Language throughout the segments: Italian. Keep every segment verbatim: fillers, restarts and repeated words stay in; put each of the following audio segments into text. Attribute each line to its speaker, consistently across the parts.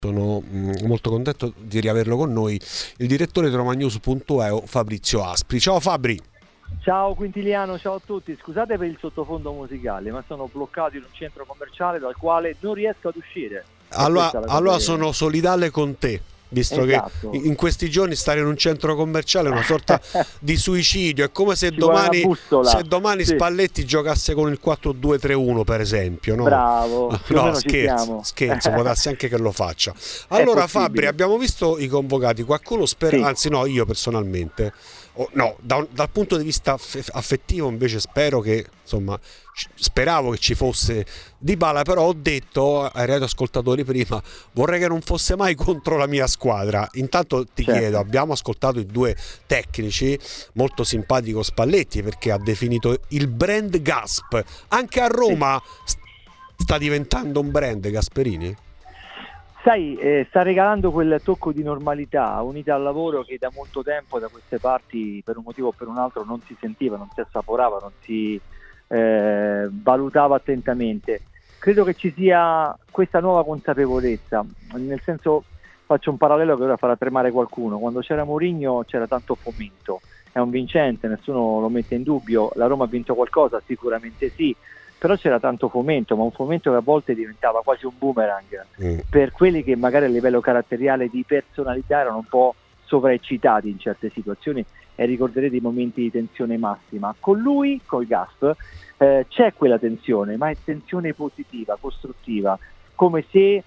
Speaker 1: Sono mh, molto contento di riaverlo con noi, il direttore di romanews punto e o Fabrizio Aspri. Ciao Fabri.
Speaker 2: Ciao Quintiliano, ciao a tutti. Scusate per il sottofondo musicale, ma sono bloccato in un centro commerciale dal quale non riesco ad uscire.
Speaker 1: Allora, allora
Speaker 2: che...
Speaker 1: sono solidale con te, visto
Speaker 2: esatto.
Speaker 1: che in questi giorni stare in un centro commerciale è una sorta di suicidio. È come se
Speaker 2: Ci
Speaker 1: domani, se domani
Speaker 2: sì.
Speaker 1: Spalletti giocasse con il quattro due tre uno, per esempio, no?
Speaker 2: Bravo,
Speaker 1: no, scherzo, scherzo, può darsi anche che lo faccia. Allora Fabri, abbiamo visto i convocati, qualcuno spera, sì. anzi no, io personalmente oh, no, da, dal punto di vista affettivo invece spero che, insomma, speravo che ci fosse Dybala, però ho detto ai radioascoltatori prima, vorrei che non fosse mai contro la mia squadra. Intanto ti certo. chiedo, abbiamo ascoltato i due tecnici, molto simpatico Spalletti perché ha definito il brand Gasp, anche a Roma sì. sta diventando un brand Gasperini?
Speaker 2: Sai, eh, sta regalando quel tocco di normalità unita al lavoro che da molto tempo da queste parti per un motivo o per un altro non si sentiva, non si assaporava, non si eh, valutava attentamente. Credo che ci sia questa nuova consapevolezza, nel senso, faccio un parallelo che ora farà tremare qualcuno. Quando c'era Mourinho c'era tanto fomento, è un vincente, nessuno lo mette in dubbio, la Roma ha vinto qualcosa, sicuramente sì, però c'era tanto fomento, ma un fomento che a volte diventava quasi un boomerang mm. per quelli che magari a livello caratteriale di personalità erano un po' sovraeccitati in certe situazioni, e ricorderete i momenti di tensione massima. Con lui, col Gasp, eh, c'è quella tensione, ma è tensione positiva, costruttiva, come se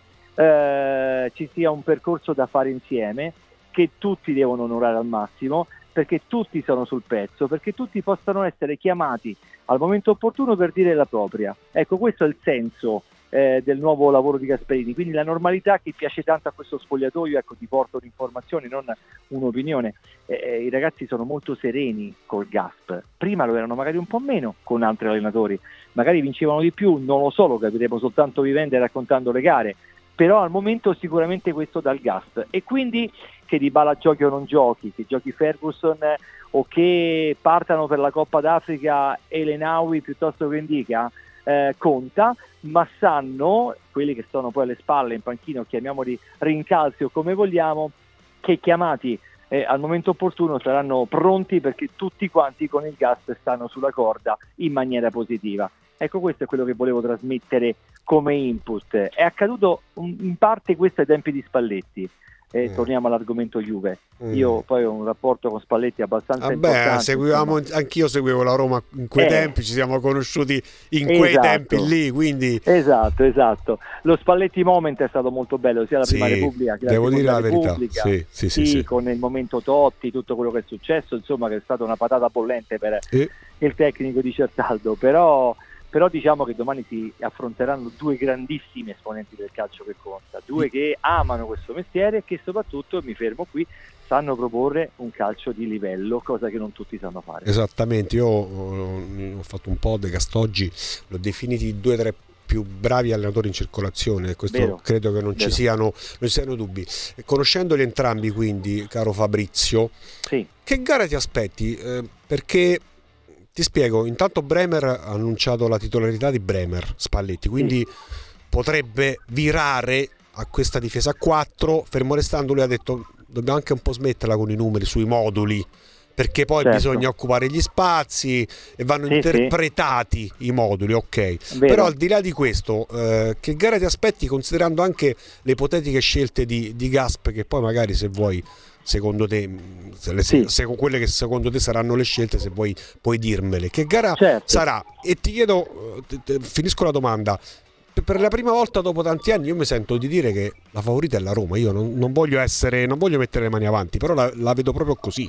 Speaker 2: eh, ci sia un percorso da fare insieme, che tutti devono onorare al massimo, perché tutti sono sul pezzo, perché tutti possano essere chiamati al momento opportuno per dire la propria. Ecco, questo è il senso eh, del nuovo lavoro di Gasperini, quindi la normalità che piace tanto a questo spogliatoio. Ecco, ti porto un'informazione, non un'opinione. Eh, i ragazzi sono molto sereni col Gasp, prima lo erano magari un po' meno con altri allenatori, magari vincevano di più, non lo so, lo capiremo soltanto vivendo e raccontando le gare, però al momento sicuramente questo dal Gasp. E quindi che Dybala giochi o non giochi, che giochi Ferguson eh, o che partano per la Coppa d'Africa Elenaui piuttosto che Indica, eh, conta, ma sanno, quelli che sono poi alle spalle in panchino, chiamiamoli rincalzi o come vogliamo, che chiamati eh, al momento opportuno saranno pronti, perché tutti quanti con il Gasp stanno sulla corda in maniera positiva. Ecco, questo è quello che volevo trasmettere come input. È accaduto in parte questo ai tempi di Spalletti. E mm. torniamo all'argomento Juve. Mm. Io poi ho un rapporto con Spalletti abbastanza
Speaker 1: Vabbè,
Speaker 2: importante.
Speaker 1: seguivamo, anch'io seguivo la Roma in quei eh, tempi, ci siamo conosciuti in esatto. quei tempi lì, quindi
Speaker 2: esatto, esatto. Lo Spalletti Moment è stato molto bello, sia la
Speaker 1: sì,
Speaker 2: Prima Repubblica che la
Speaker 1: devo
Speaker 2: Seconda
Speaker 1: dire
Speaker 2: Repubblica.
Speaker 1: La verità. Sì, sì,
Speaker 2: sì,
Speaker 1: sì, sì.
Speaker 2: Con il momento Totti, tutto quello che è successo, insomma, che è stata una patata bollente per eh. il tecnico di Certaldo, però però diciamo che domani si affronteranno due grandissimi esponenti del calcio che conta, due che amano questo mestiere e che soprattutto, mi fermo qui, sanno proporre un calcio di livello, cosa che non tutti sanno fare.
Speaker 1: Esattamente, io ho, ho fatto un podcast oggi, l'ho definiti i due o tre più bravi allenatori in circolazione, questo vero, credo che non ci, siano, non ci siano dubbi. Conoscendoli entrambi, quindi, caro Fabrizio,
Speaker 2: sì.
Speaker 1: che gara ti aspetti? Eh, perché ti spiego, intanto Bremer ha annunciato la titolarità di Bremer, Spalletti, quindi sì. potrebbe virare a questa difesa a quattro, fermo restando lui ha detto dobbiamo anche un po' smetterla con i numeri sui moduli, perché poi certo. bisogna occupare gli spazi e vanno sì, interpretati sì. i moduli, ok. Vero. Però al di là di questo, eh, che gara ti aspetti, considerando anche le ipotetiche scelte di, di Gasp, che poi magari, se vuoi, secondo te, se le, sì. se, quelle che secondo te saranno le scelte, se vuoi puoi dirmele, che gara
Speaker 2: certo.
Speaker 1: sarà? E ti chiedo, te, te, finisco la domanda, per la prima volta dopo tanti anni io mi sento di dire che la favorita è la Roma. Io non, non voglio essere, non voglio mettere le mani avanti, però la, la vedo proprio così.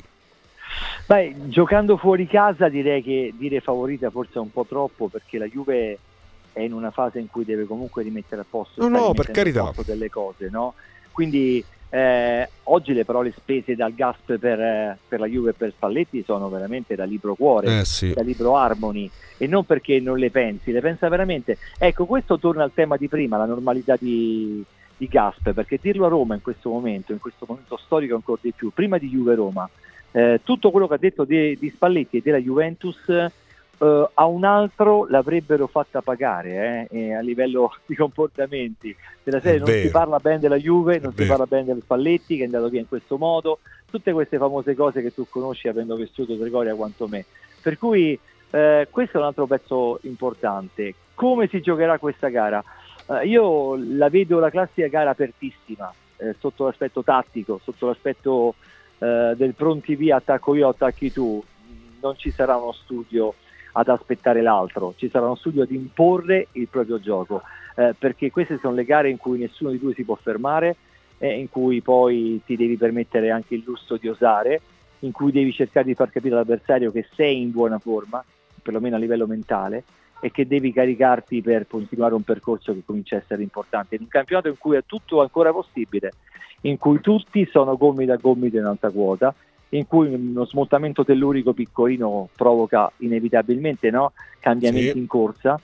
Speaker 2: Beh, giocando fuori casa direi che dire favorita forse è un po' troppo, perché la Juve è in una fase in cui deve comunque rimettere a posto,
Speaker 1: no, no, per carità,
Speaker 2: delle cose, no? Quindi eh, oggi le parole spese dal Gasp per, eh, per la Juve e per Spalletti sono veramente da libro cuore,
Speaker 1: eh sì.
Speaker 2: da libro Harmony, e non perché non le pensi, le pensa veramente. Ecco, questo torna al tema di prima, la normalità di, di Gasp, perché dirlo a Roma in questo momento, in questo momento storico ancora di più, prima di Juve-Roma, Eh, tutto quello che ha detto di, di Spalletti e della Juventus Uh, a un altro l'avrebbero fatta pagare eh, a livello di comportamenti della serie. Non si parla bene della Juve, non si parla bene del Spalletti che è andato via in questo modo, tutte queste famose cose che tu conosci avendo vissuto Trigoria quanto me, per cui eh, questo è un altro pezzo importante. Come si giocherà questa gara? Uh, io la vedo la classica gara apertissima eh, sotto l'aspetto tattico, sotto l'aspetto eh, del pronti via, attacco io, attacchi tu. Non ci sarà uno studio ad aspettare l'altro, ci sarà uno studio ad imporre il proprio gioco, eh, perché queste sono le gare in cui nessuno di due si può fermare, eh, in cui poi ti devi permettere anche il lusso di osare, in cui devi cercare di far capire all'avversario che sei in buona forma, perlomeno a livello mentale, e che devi caricarti per continuare un percorso che comincia a essere importante, in un campionato in cui è tutto ancora possibile, in cui tutti sono gomito a gomito in alta quota, in cui uno smottamento tellurico piccolino provoca inevitabilmente, no, cambiamenti sì. in corsa,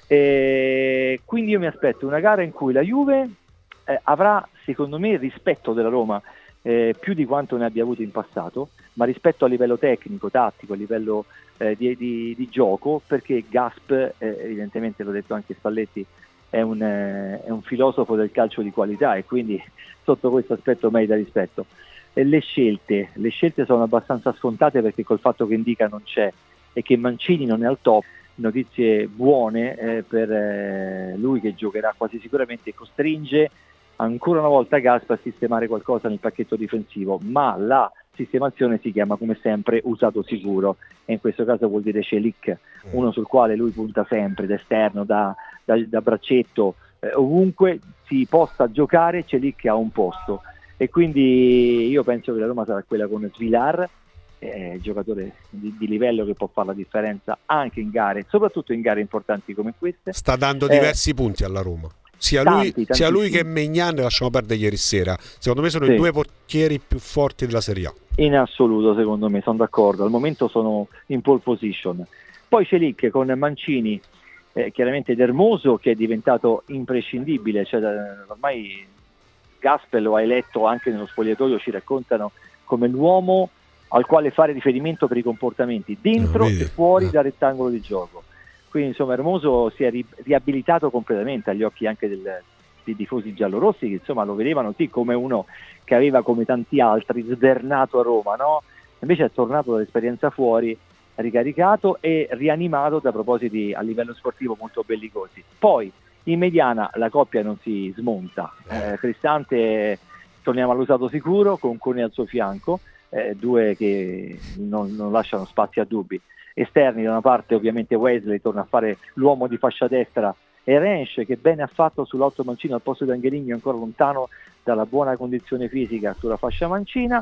Speaker 2: e quindi io mi aspetto una gara in cui la Juve eh, avrà secondo me il rispetto della Roma eh, più di quanto ne abbia avuto in passato, ma rispetto a livello tecnico, tattico, a livello eh, di, di, di gioco, perché Gasp, eh, evidentemente l'ho detto anche Spalletti, è un, eh, è un filosofo del calcio di qualità e quindi sotto questo aspetto merita rispetto. E le scelte, le scelte sono abbastanza scontate, perché col fatto che Indica non c'è e che Mancini non è al top, notizie buone eh, per eh, lui che giocherà quasi sicuramente, costringe ancora una volta Gasp a sistemare qualcosa nel pacchetto difensivo, ma la sistemazione si chiama come sempre usato sicuro, e in questo caso vuol dire Celik, uno sul quale lui punta sempre, d'esterno, da, da, da braccetto, eh, ovunque si possa giocare Celik ha un posto. E quindi io penso che la Roma sarà quella con Svilar, eh, giocatore di, di livello che può fare la differenza anche in gare, soprattutto in gare importanti come queste.
Speaker 1: Sta dando
Speaker 2: eh,
Speaker 1: diversi punti alla Roma. Sia,
Speaker 2: tanti,
Speaker 1: lui, sia lui che Maignan, lasciamo perdere ieri sera. Secondo me sono sì. i due portieri più forti della Serie A.
Speaker 2: In assoluto, secondo me, sono d'accordo. Al momento sono in pole position. Poi c'è lì che con Mancini, eh, chiaramente D'Ermoso, che è diventato imprescindibile, cioè ormai Gasp lo ha eletto anche nello spogliatoio, ci raccontano come l'uomo al quale fare riferimento per i comportamenti dentro no, e fuori no. dal rettangolo di gioco. Quindi insomma Hermoso si è ri- riabilitato completamente agli occhi anche del, dei tifosi giallorossi, che insomma lo vedevano sì come uno che aveva, come tanti altri, svernato a Roma, no? Invece è tornato dall'esperienza fuori, ricaricato e rianimato da propositi a livello sportivo molto bellicosi. Poi in mediana la coppia non si smonta, eh, Cristante, torniamo all'usato sicuro con Cone al suo fianco, eh, due che non, non lasciano spazi a dubbi. Esterni da una parte ovviamente Wesley torna a fare l'uomo di fascia destra, e Rensch che bene ha fatto sull'otto mancino al posto di Angelini, ancora lontano dalla buona condizione fisica sulla fascia mancina.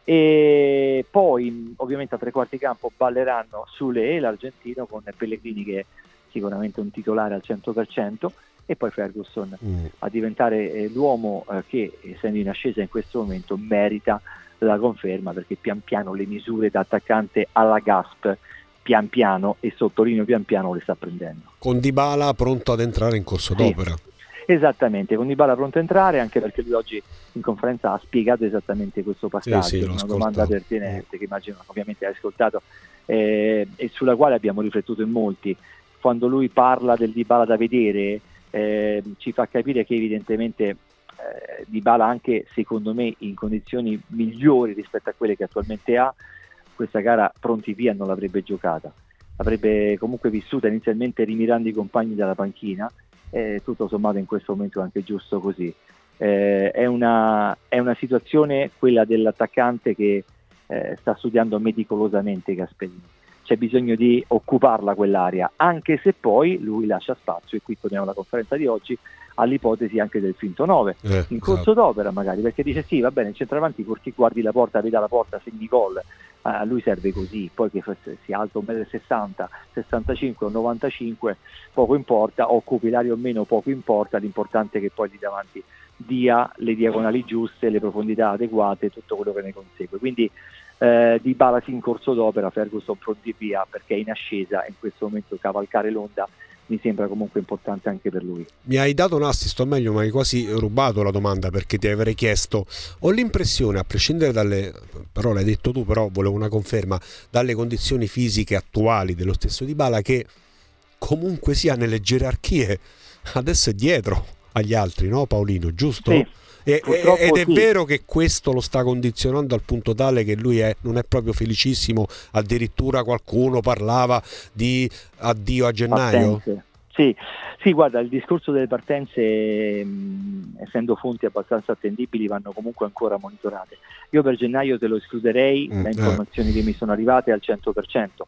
Speaker 2: E poi ovviamente a tre quarti campo balleranno Sule e l'argentino, con Pellegrini che è sicuramente un titolare al cento per cento, e poi Ferguson mm. a diventare eh, l'uomo eh, che, essendo in ascesa in questo momento, merita la conferma, perché pian piano le misure da attaccante alla Gasp pian piano, e sottolineo pian piano, le sta prendendo.
Speaker 1: Con Dybala pronto ad entrare in corso
Speaker 2: sì,
Speaker 1: d'opera.
Speaker 2: Esattamente, con Dybala pronto a entrare, anche perché lui oggi in conferenza ha spiegato esattamente questo passaggio, sì, sì, una ascoltato. domanda pertinente mm. che immagino ovviamente hai ascoltato, eh, e sulla quale abbiamo riflettuto in molti. Quando lui parla del Dybala da vedere, eh, ci fa capire che evidentemente eh, Dybala, anche secondo me in condizioni migliori rispetto a quelle che attualmente ha, questa gara pronti via non l'avrebbe giocata, avrebbe comunque vissuta inizialmente rimirando i compagni dalla panchina, e tutto sommato in questo momento è anche giusto così. Eh, è, una, è una situazione, quella dell'attaccante, che eh, sta studiando meticolosamente Gasperini. C'è bisogno di occuparla quell'area, anche se poi lui lascia spazio, e qui torniamo alla conferenza di oggi, all'ipotesi anche del finto nove eh, in corso esatto. d'opera magari, perché dice sì, va bene, il centravanti, porti, guardi la porta, vedi la porta, segni gol, a lui serve così, poi che sia alto un metro e sessanta, sessantacinque o novantacinque poco importa, occupi l'area o meno poco importa, l'importante è che poi lì davanti dia le diagonali giuste, le profondità adeguate, tutto quello che ne consegue. Quindi eh, Dybala in corso d'opera, Ferguson pronti via, perché è in ascesa e in questo momento cavalcare l'onda mi sembra comunque importante anche per lui.
Speaker 1: Mi hai dato un assist, o meglio mi hai quasi rubato la domanda, perché ti avrei chiesto, ho l'impressione, a prescindere dalle, però l'hai detto tu, però volevo una conferma, dalle condizioni fisiche attuali dello stesso Dybala, che comunque sia nelle gerarchie adesso è dietro agli altri, no Paolino, giusto?
Speaker 2: Sì,
Speaker 1: e, ed è
Speaker 2: sì.
Speaker 1: vero che questo lo sta condizionando al punto tale che lui è, non è proprio felicissimo, addirittura qualcuno parlava di addio a gennaio.
Speaker 2: Partenze. Sì, sì, guarda, il discorso delle partenze, mh, essendo fonti abbastanza attendibili, vanno comunque ancora monitorate. Io per gennaio te lo escluderei,
Speaker 1: mm,
Speaker 2: le informazioni
Speaker 1: eh.
Speaker 2: che mi sono arrivate al cento per cento.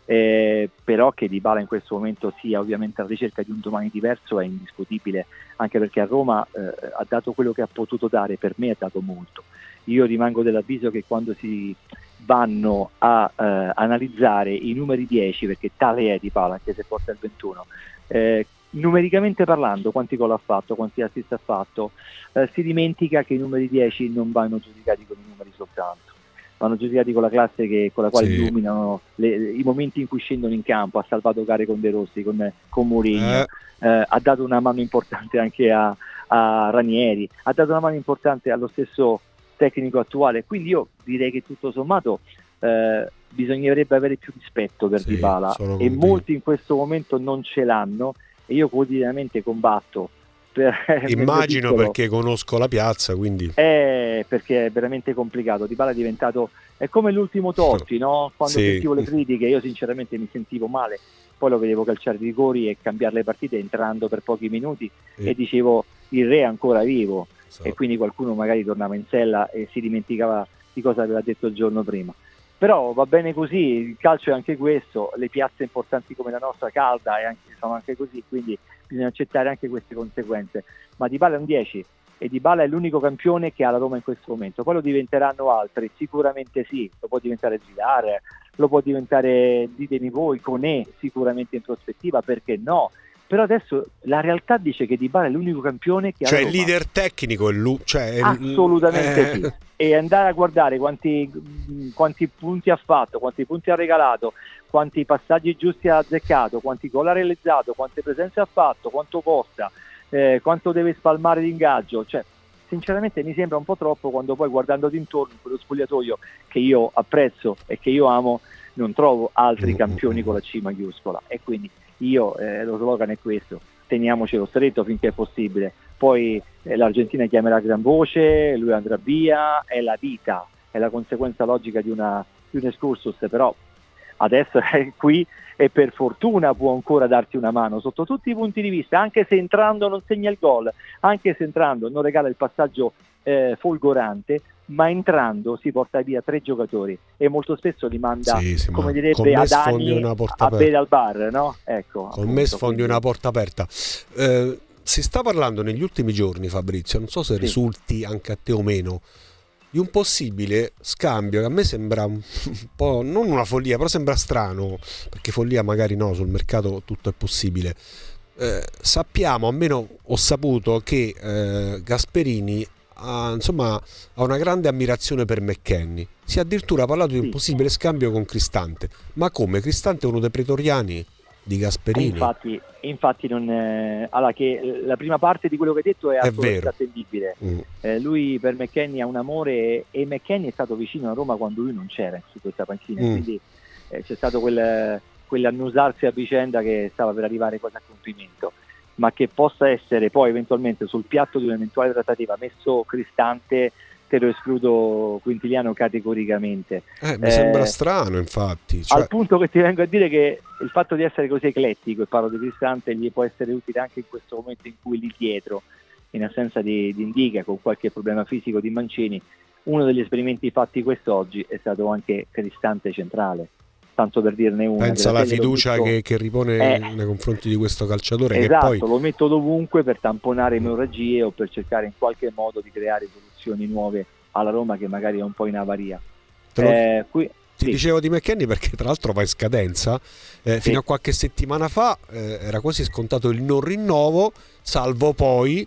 Speaker 2: Eh, però che Dybala in questo momento sia ovviamente alla ricerca di un domani diverso è indiscutibile, anche perché a Roma eh, ha dato quello che ha potuto dare, per me ha dato molto. Io rimango dell'avviso che quando si vanno a eh, analizzare i numeri dieci, perché tale è Dybala anche se porta il ventuno, eh, numericamente parlando quanti gol ha fatto, quanti assist ha fatto, eh, si dimentica che i numeri dieci non vanno giudicati con i numeri soltanto, vanno giudicati con la classe che, con la quale sì. illuminano le, i momenti in cui scendono in campo. Ha salvato gare con De Rossi, con, con Mourinho, eh. Eh, ha dato una mano importante anche a, a Ranieri, ha dato una mano importante allo stesso tecnico attuale, quindi io direi che tutto sommato eh, bisognerebbe avere più rispetto per sì, Dybala, e molti in questo momento non ce l'hanno, e io quotidianamente combatto per,
Speaker 1: immagino
Speaker 2: per
Speaker 1: perché conosco la piazza, quindi
Speaker 2: è perché è veramente complicato. Dybala è diventato, è come l'ultimo Totti, no? Quando sì. sentivo le critiche io sinceramente mi sentivo male, poi lo vedevo calciare i rigori e cambiare le partite entrando per pochi minuti sì. e dicevo il re è ancora vivo, so. E quindi qualcuno magari tornava in sella e si dimenticava di cosa aveva detto il giorno prima. Però va bene così, il calcio è anche questo, le piazze importanti come la nostra calda e anche, sono anche così, quindi bisogna accettare anche queste conseguenze. Ma Dybala è un dieci e Dybala è l'unico campione che ha la Roma in questo momento. Poi lo diventeranno altri, sicuramente sì, lo può diventare Zidane, lo può diventare, ditemi voi, Koné sicuramente in prospettiva, perché no? Però adesso la realtà dice che Dybala è l'unico campione che ha
Speaker 1: cioè
Speaker 2: la Roma.
Speaker 1: Il leader tecnico è lui, cioè
Speaker 2: assolutamente
Speaker 1: eh...
Speaker 2: sì. E andare a guardare quanti, quanti punti ha fatto, quanti punti ha regalato, quanti passaggi giusti ha azzeccato, quanti gol ha realizzato, quante presenze ha fatto, quanto costa, eh, quanto deve spalmare d'ingaggio, cioè sinceramente mi sembra un po' troppo, quando poi guardando d'intorno quello spogliatoio che io apprezzo e che io amo non trovo altri campioni con la C maiuscola, e quindi io eh, lo slogan è questo: teniamocelo stretto finché è possibile. Poi eh, l'Argentina chiamerà a gran voce, lui andrà via, è la vita, è la conseguenza logica di, una, di un excursus, però adesso è qui e per fortuna può ancora darti una mano sotto tutti i punti di vista, anche se entrando non segna il gol, anche se entrando non regala il passaggio eh, folgorante, ma entrando si porta via tre giocatori e molto spesso li manda, sì, sì, come direbbe Adani, a bere al bar, no? Ecco,
Speaker 1: con me sfondi quindi una porta aperta. Eh, si sta parlando negli ultimi giorni, Fabrizio, non so se sì. risulti anche a te o meno, di un possibile scambio che a me sembra un po', non una follia, però sembra strano, perché follia magari no, sul mercato tutto è possibile. Eh, sappiamo, almeno ho saputo, che eh, Gasperini ha, insomma, ha una grande ammirazione per McKennie. Si è addirittura parlato di un possibile scambio con Cristante. Ma come? Cristante è uno dei pretoriani di Gasperini?
Speaker 2: Infatti, infatti non è... allora, che la prima parte di quello che hai detto è, è assolutamente attendibile. Mm. Eh, lui per McKennie ha un amore, e McKennie è stato vicino a Roma quando lui non c'era su questa panchina, mm. quindi eh, c'è stato quel, quell'annusarsi a vicenda che stava per arrivare quasi a compimento. Ma che possa essere poi eventualmente sul piatto di un'eventuale trattativa messo Cristante, te lo escludo Quintiliano categoricamente.
Speaker 1: Eh, mi eh, sembra strano, infatti. Cioè...
Speaker 2: Al punto che ti vengo a dire che il fatto di essere così eclettico, e parlo di Cristante, gli può essere utile anche in questo momento in cui lì dietro, in assenza di, di Indica, con qualche problema fisico di Mancini, uno degli esperimenti fatti quest'oggi è stato anche Cristante centrale. Tanto per dirne una.
Speaker 1: Pensa alla fiducia che, che ripone eh, nei confronti di questo calciatore.
Speaker 2: Esatto,
Speaker 1: che poi...
Speaker 2: lo metto dovunque per tamponare emorragie o per cercare in qualche modo di creare soluzioni nuove alla Roma, che magari è un po' in avaria.
Speaker 1: Lo...
Speaker 2: Eh, qui...
Speaker 1: Ti
Speaker 2: sì.
Speaker 1: dicevo di McKennie perché tra l'altro va in scadenza. Eh,
Speaker 2: sì.
Speaker 1: Fino a qualche settimana fa eh, era quasi scontato il non rinnovo, salvo poi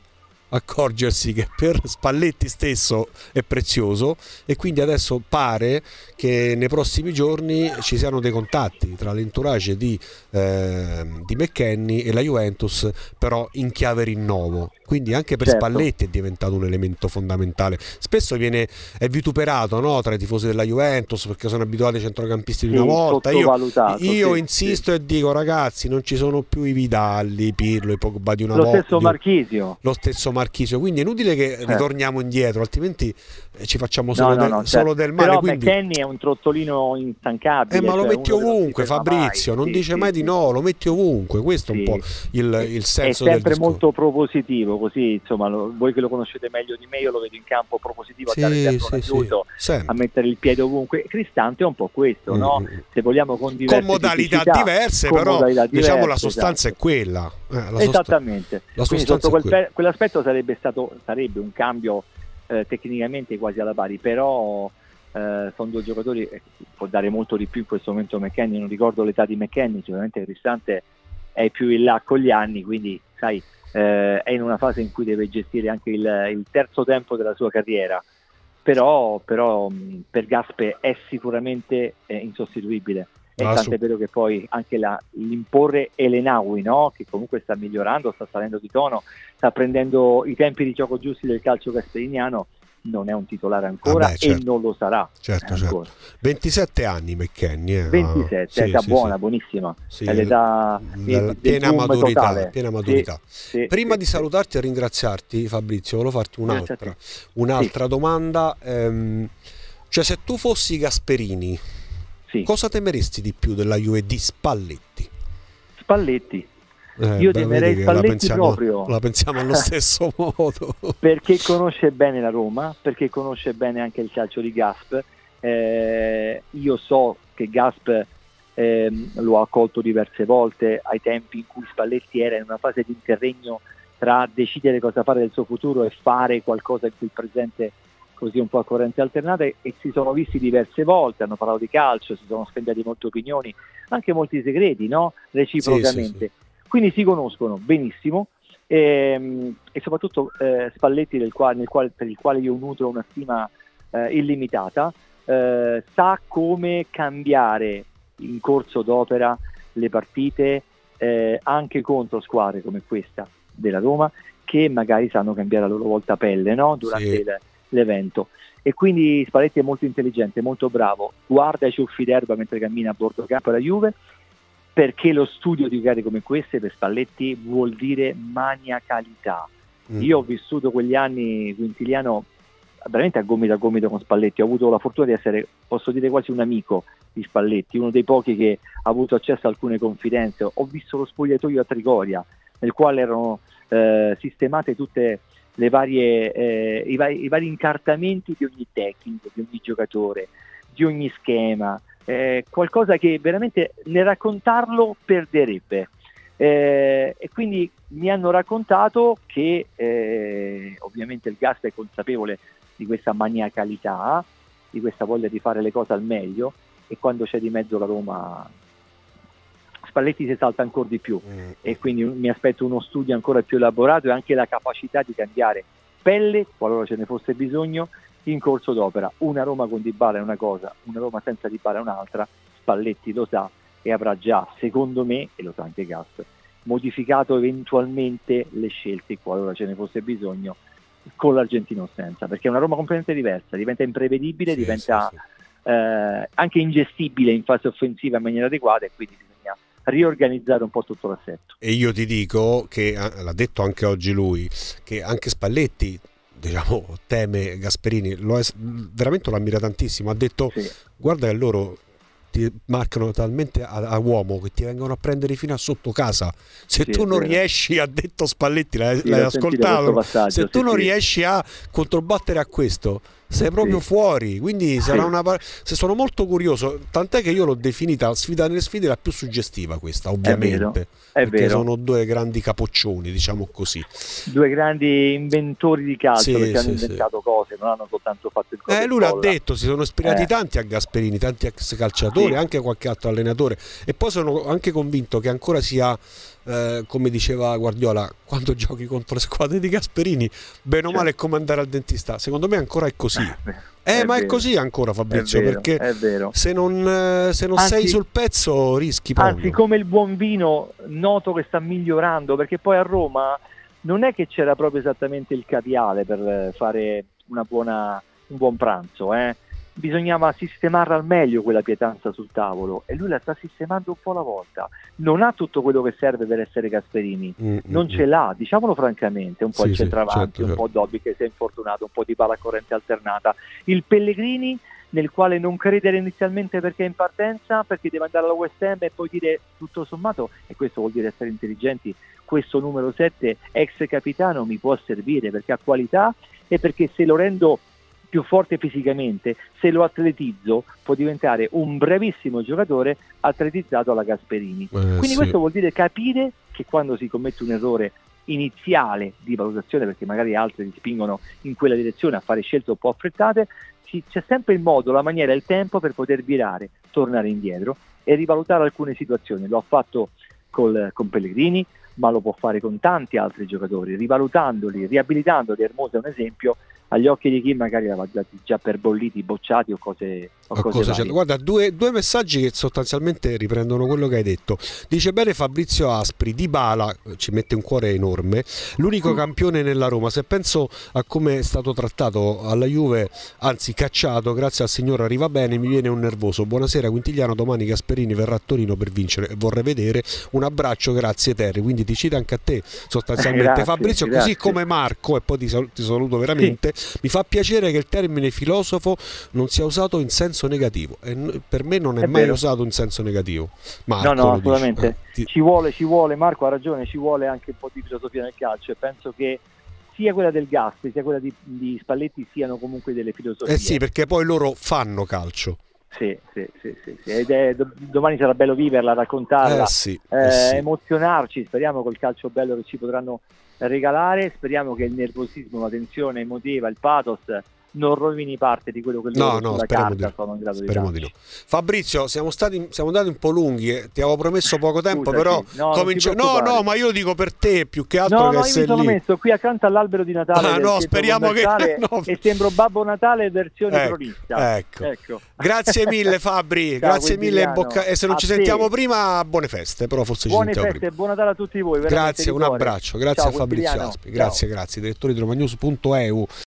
Speaker 1: accorgersi che per Spalletti stesso è prezioso, e quindi adesso pare che nei prossimi giorni ci siano dei contatti tra l'entourage di, eh, di McKennie e la Juventus, però in chiave rinnovo. Quindi anche per
Speaker 2: Certo.
Speaker 1: Spalletti è diventato un elemento fondamentale. Spesso viene è vituperato, no, tra i tifosi della Juventus, perché sono abituati ai centrocampisti
Speaker 2: Sì,
Speaker 1: di una volta. Io,
Speaker 2: sottovalutato,
Speaker 1: io
Speaker 2: sì,
Speaker 1: insisto
Speaker 2: sì.
Speaker 1: e dico, ragazzi, non ci sono più i Vidalli, Pirlo, i Pogba di una
Speaker 2: Lo
Speaker 1: volta.
Speaker 2: stesso Marchisio.
Speaker 1: Lo stesso Marchisio, quindi è inutile che
Speaker 2: Certo.
Speaker 1: ritorniamo indietro, altrimenti eh, ci facciamo
Speaker 2: No,
Speaker 1: solo,
Speaker 2: no,
Speaker 1: del,
Speaker 2: no,
Speaker 1: solo
Speaker 2: certo.
Speaker 1: del male.
Speaker 2: Però
Speaker 1: Quindi...
Speaker 2: McKennie è un trottolino instancabile.
Speaker 1: Eh, ma lo
Speaker 2: cioè
Speaker 1: metti
Speaker 2: uno che non si
Speaker 1: ovunque,
Speaker 2: ferma
Speaker 1: Fabrizio,
Speaker 2: mai.
Speaker 1: non
Speaker 2: Sì,
Speaker 1: dice
Speaker 2: sì,
Speaker 1: mai
Speaker 2: sì.
Speaker 1: di no, lo metti ovunque. Questo
Speaker 2: Sì.
Speaker 1: è un po' il, il senso
Speaker 2: è
Speaker 1: del
Speaker 2: sempre
Speaker 1: discorso.
Speaker 2: molto propositivo, così insomma lo, voi che lo conoscete meglio di me, io lo vedo in campo propositivo,
Speaker 1: Sì,
Speaker 2: a dare sempre
Speaker 1: sì,
Speaker 2: un aiuto,
Speaker 1: sì, sempre.
Speaker 2: a mettere il piede ovunque. Cristante è un po' questo,
Speaker 1: Mm.
Speaker 2: no? Se vogliamo con diverse
Speaker 1: Con modalità
Speaker 2: tipicità,
Speaker 1: diverse,
Speaker 2: con
Speaker 1: però
Speaker 2: modalità
Speaker 1: diciamo
Speaker 2: diverse,
Speaker 1: la sostanza
Speaker 2: esatto.
Speaker 1: è quella. Eh, la sost-
Speaker 2: Esattamente.
Speaker 1: la
Speaker 2: Quindi
Speaker 1: sostanza
Speaker 2: sotto
Speaker 1: è
Speaker 2: quel
Speaker 1: quella.
Speaker 2: pe- quell'aspetto sarebbe stato sarebbe un cambio eh, tecnicamente quasi alla pari, però eh, sono due giocatori, eh, può dare molto di più in questo momento McKennie, non ricordo l'età di McKennie, sicuramente Cristante è più in là con gli anni, quindi sai, eh, è in una fase in cui deve gestire anche il, il terzo tempo della sua carriera, però, però mh, per Gaspe è sicuramente eh, insostituibile. E
Speaker 1: Ah,
Speaker 2: tant'è
Speaker 1: su-
Speaker 2: vero che poi anche la, l'imporre Elenaui, no? Che comunque sta migliorando, sta salendo di tono, sta prendendo i tempi di gioco giusti del calcio gasperiniano, non è un titolare ancora.
Speaker 1: Vabbè, certo.
Speaker 2: E non lo sarà
Speaker 1: Certo,
Speaker 2: eh,
Speaker 1: certo.
Speaker 2: ancora.
Speaker 1: ventisette anni McKennie. eh.
Speaker 2: ventisette,
Speaker 1: Sì,
Speaker 2: età
Speaker 1: sì,
Speaker 2: buona,
Speaker 1: sì.
Speaker 2: buonissima,
Speaker 1: Sì,
Speaker 2: è l'età
Speaker 1: la-
Speaker 2: di-
Speaker 1: la-
Speaker 2: del
Speaker 1: piena
Speaker 2: boom
Speaker 1: maturità,
Speaker 2: totale.
Speaker 1: piena
Speaker 2: Sì,
Speaker 1: maturità.
Speaker 2: sì,
Speaker 1: Prima
Speaker 2: sì,
Speaker 1: di
Speaker 2: sì.
Speaker 1: salutarti e ringraziarti, Fabrizio, volevo farti
Speaker 2: Grazie a
Speaker 1: un'altra,
Speaker 2: te.
Speaker 1: un'altra domanda. ehm, cioè, se tu fossi Gasperini,
Speaker 2: Sì.
Speaker 1: cosa temeresti di più della Juve di Spalletti?
Speaker 2: Spalletti,
Speaker 1: Eh,
Speaker 2: io
Speaker 1: beh,
Speaker 2: temerei
Speaker 1: vedi che la
Speaker 2: Spalletti
Speaker 1: pensiamo,
Speaker 2: proprio.
Speaker 1: la pensiamo allo stesso modo.
Speaker 2: Perché conosce bene la Roma, perché conosce bene anche il calcio di Gasp. Eh, io so che Gasp ehm, lo ha accolto diverse volte ai tempi in cui Spalletti era in una fase di interregno tra decidere cosa fare del suo futuro e fare qualcosa in cui il presente, così un po' a corrente alternata, e, e si sono visti diverse volte, hanno parlato di calcio, si sono scambiati molte opinioni, anche molti segreti, no? Reciprocamente.
Speaker 1: Sì, sì,
Speaker 2: Quindi si conoscono benissimo. E, e soprattutto eh, Spalletti, del quale, nel quale, per il quale io nutro una stima eh, illimitata, eh, sa come cambiare in corso d'opera le partite eh, anche contro squadre come questa della Roma, che magari sanno cambiare a loro volta pelle, no? Durante
Speaker 1: Sì.
Speaker 2: il, l'evento. E quindi Spalletti è molto intelligente, molto bravo, guarda i ciuffi d'erba mentre cammina a bordo campo della Juve, perché lo studio di gare come queste per Spalletti vuol dire maniacalità.
Speaker 1: Mm.
Speaker 2: Io ho vissuto quegli anni, Quintiliano, veramente a gomito a gomito con Spalletti, ho avuto la fortuna di essere, posso dire, quasi un amico di Spalletti, uno dei pochi che ha avuto accesso a alcune confidenze. Ho visto lo spogliatoio a Trigoria, nel quale erano eh, sistemate tutte le varie, eh, i, vari, i vari incartamenti di ogni tecnico, di ogni giocatore, di ogni schema, eh, qualcosa che veramente nel raccontarlo perderebbe. Eh, e quindi mi hanno raccontato che eh, ovviamente il Gasp è consapevole di questa maniacalità, di questa voglia di fare le cose al meglio, e quando c'è di mezzo la Roma Spalletti si salta ancora di più,
Speaker 1: Mm.
Speaker 2: e quindi mi aspetto uno studio ancora più elaborato e anche la capacità di cambiare pelle, qualora ce ne fosse bisogno, in corso d'opera. Una Roma con Dybala è una cosa, una Roma senza Dybala è un'altra. Spalletti lo sa e avrà già, secondo me, e lo sa anche Gasp, modificato eventualmente le scelte qualora ce ne fosse bisogno, con l'argentino senza, perché è una Roma completamente diversa, diventa imprevedibile,
Speaker 1: Sì,
Speaker 2: diventa
Speaker 1: sì, sì.
Speaker 2: Eh, anche ingestibile in fase offensiva in maniera adeguata, e quindi bisogna riorganizzare un po' tutto l'assetto.
Speaker 1: E io ti dico che eh, l'ha detto anche oggi lui, che anche Spalletti, diciamo, teme Gasperini, lo è, veramente lo ammira tantissimo. Ha detto:
Speaker 2: Sì.
Speaker 1: guarda che loro ti marcano talmente a, a uomo che ti vengono a prendere fino a sotto casa. Se
Speaker 2: Sì,
Speaker 1: tu
Speaker 2: è
Speaker 1: non
Speaker 2: vero.
Speaker 1: riesci, ha detto Spalletti, l'hai,
Speaker 2: Sì,
Speaker 1: l'hai
Speaker 2: l'ho sentito
Speaker 1: ascoltato,
Speaker 2: questo passaggio,
Speaker 1: se tu
Speaker 2: sì,
Speaker 1: non
Speaker 2: sì.
Speaker 1: riesci a controbattere a questo, sei proprio
Speaker 2: Sì.
Speaker 1: fuori. Quindi sarà
Speaker 2: Sì.
Speaker 1: una par- se sono molto curioso, tant'è che io l'ho definita sfida nelle sfide la più suggestiva, questa, ovviamente,
Speaker 2: È
Speaker 1: perché
Speaker 2: vero.
Speaker 1: sono due grandi capoccioni, diciamo così.
Speaker 2: Due grandi inventori di calcio,
Speaker 1: Sì,
Speaker 2: perché
Speaker 1: sì,
Speaker 2: hanno
Speaker 1: sì.
Speaker 2: inventato cose, non hanno soltanto fatto il copia
Speaker 1: Eh,
Speaker 2: e
Speaker 1: lui l'ha
Speaker 2: incolla.
Speaker 1: detto, si sono ispirati
Speaker 2: Eh.
Speaker 1: tanti a Gasperini, tanti ex calciatori,
Speaker 2: Sì.
Speaker 1: anche qualche altro allenatore, e poi sono anche convinto che ancora sia eh, come diceva Guardiola, quando giochi contro le squadre di Gasperini, bene o male è come andare al dentista. Secondo me ancora è così. Eh,
Speaker 2: è
Speaker 1: ma
Speaker 2: vero.
Speaker 1: è così ancora, Fabrizio,
Speaker 2: È vero,
Speaker 1: perché
Speaker 2: è vero.
Speaker 1: se non, se non
Speaker 2: Anzi,
Speaker 1: sei sul pezzo rischi proprio.
Speaker 2: Anzi, come il buon vino, noto che sta migliorando, perché poi a Roma non è che c'era proprio esattamente il caviale per fare una buona, un buon pranzo, eh. Bisognava sistemarla al meglio quella pietanza sul tavolo e lui la sta sistemando un po' alla volta. Non ha tutto quello che serve per essere Gasperini,
Speaker 1: Mm,
Speaker 2: non
Speaker 1: mm,
Speaker 2: ce l'ha, diciamolo francamente, un po'
Speaker 1: Sì,
Speaker 2: il
Speaker 1: sì,
Speaker 2: centravanti,
Speaker 1: certo,
Speaker 2: un
Speaker 1: certo.
Speaker 2: po' Dobby che si è infortunato, un po' di palla corrente alternata. Il Pellegrini, nel quale non credere inizialmente perché è in partenza, perché deve andare alla West Ham e poi dire tutto sommato, e questo vuol dire essere intelligenti, questo numero sette ex capitano mi può servire perché ha qualità e perché se lo rendo più forte fisicamente, se lo atletizzo può diventare un bravissimo giocatore atletizzato alla Gasperini.
Speaker 1: Eh,
Speaker 2: Quindi
Speaker 1: sì.
Speaker 2: questo vuol dire capire che quando si commette un errore iniziale di valutazione, perché magari altri ti spingono in quella direzione a fare scelte un po' affrettate, ci, c'è sempre il modo, la maniera e il tempo per poter virare, tornare indietro e rivalutare alcune situazioni. Lo ha fatto col, con Pellegrini, ma lo può fare con tanti altri giocatori, rivalutandoli, riabilitandoli. Hermoso è un esempio, agli occhi di chi magari l'aveva già, già per bolliti, bocciati o cose, o
Speaker 1: A
Speaker 2: cose
Speaker 1: cosa
Speaker 2: varie.
Speaker 1: c'è? Guarda, due, due messaggi che sostanzialmente riprendono quello che hai detto. Dice bene Fabrizio Aspri, Dybala ci mette un cuore enorme, l'unico
Speaker 2: Mm.
Speaker 1: campione nella Roma. Se penso a come è stato trattato alla Juve, anzi cacciato, grazie al signore arriva bene, mi viene un nervoso. Buonasera Quintigliano, domani Gasperini verrà a Torino per vincere e vorrei vedere. Un abbraccio, grazie Terry. Quindi ti cita anche a te sostanzialmente
Speaker 2: Grazie,
Speaker 1: Fabrizio,
Speaker 2: grazie.
Speaker 1: così come Marco, e poi ti sal- ti saluto veramente. Mi fa piacere che il termine filosofo non sia usato in senso negativo, e n- per me non è,
Speaker 2: È
Speaker 1: mai
Speaker 2: vero.
Speaker 1: usato in senso negativo. Marco,
Speaker 2: No, no,
Speaker 1: lo dice.
Speaker 2: assolutamente.
Speaker 1: Eh, ti-
Speaker 2: Ci vuole, ci vuole, Marco ha ragione, ci vuole anche un po' di filosofia nel calcio e penso che sia quella del Gaspi sia quella di, di Spalletti siano comunque delle filosofie.
Speaker 1: eh sì, perché poi loro fanno calcio.
Speaker 2: Sì, sì, sì, sì, sì. Ed è, do- domani sarà bello viverla, raccontarla,
Speaker 1: Eh sì,
Speaker 2: eh,
Speaker 1: eh sì.
Speaker 2: emozionarci, speriamo col calcio bello che ci potranno regalare, speriamo che il nervosismo, la tensione emotiva, il pathos non rovini parte di quello che
Speaker 1: No,
Speaker 2: loro
Speaker 1: no,
Speaker 2: sulla
Speaker 1: speriamo
Speaker 2: carta
Speaker 1: di,
Speaker 2: sono in grado
Speaker 1: speriamo
Speaker 2: di
Speaker 1: di no.
Speaker 2: darci.
Speaker 1: Fabrizio, siamo stati siamo andati un po' lunghi, eh. Ti avevo promesso poco tempo,
Speaker 2: Scusaci,
Speaker 1: però
Speaker 2: no, non
Speaker 1: cominci-
Speaker 2: ti
Speaker 1: no,
Speaker 2: preoccupare.
Speaker 1: no, ma io lo dico per te più che altro
Speaker 2: No,
Speaker 1: che
Speaker 2: no, io mi
Speaker 1: sei
Speaker 2: sono
Speaker 1: lì.
Speaker 2: messo qui accanto all'albero di Natale
Speaker 1: Ah,
Speaker 2: del
Speaker 1: no,
Speaker 2: centro
Speaker 1: speriamo che
Speaker 2: commerciale
Speaker 1: no.
Speaker 2: e sembro Babbo Natale versione
Speaker 1: Ecco,
Speaker 2: cronista.
Speaker 1: ecco.
Speaker 2: Ecco.
Speaker 1: Grazie mille Fabri,
Speaker 2: Ciao,
Speaker 1: grazie mille in
Speaker 2: Quintiliano.
Speaker 1: bocca. E se non
Speaker 2: A
Speaker 1: ci
Speaker 2: te.
Speaker 1: sentiamo prima, buone feste, però forse
Speaker 2: Buone
Speaker 1: ci sentiamo
Speaker 2: feste
Speaker 1: prima.
Speaker 2: e buon Natale a tutti voi. veramente
Speaker 1: Grazie,
Speaker 2: di
Speaker 1: un
Speaker 2: cuore.
Speaker 1: abbraccio, grazie
Speaker 2: Ciao,
Speaker 1: a Fabrizio
Speaker 2: Quintiliano.
Speaker 1: Aspi, grazie,
Speaker 2: Ciao.
Speaker 1: grazie, direttore di romanews punto e u.